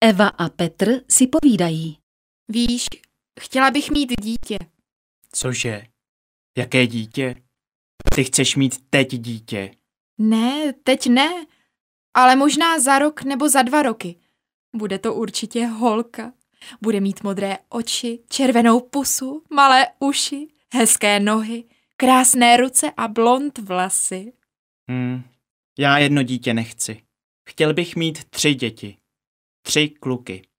Eva a Petr si povídají. Víš, chtěla bych mít dítě. Cože? Jaké dítě? Ty chceš mít teď dítě. Ne, teď ne, ale možná za rok nebo za 2 roky. Bude to určitě holka. Bude mít modré oči, červenou pusu, malé uši, hezké nohy, krásné ruce a blond vlasy. Já jedno dítě nechci. Chtěl bych mít 3 děti. 3 kluky.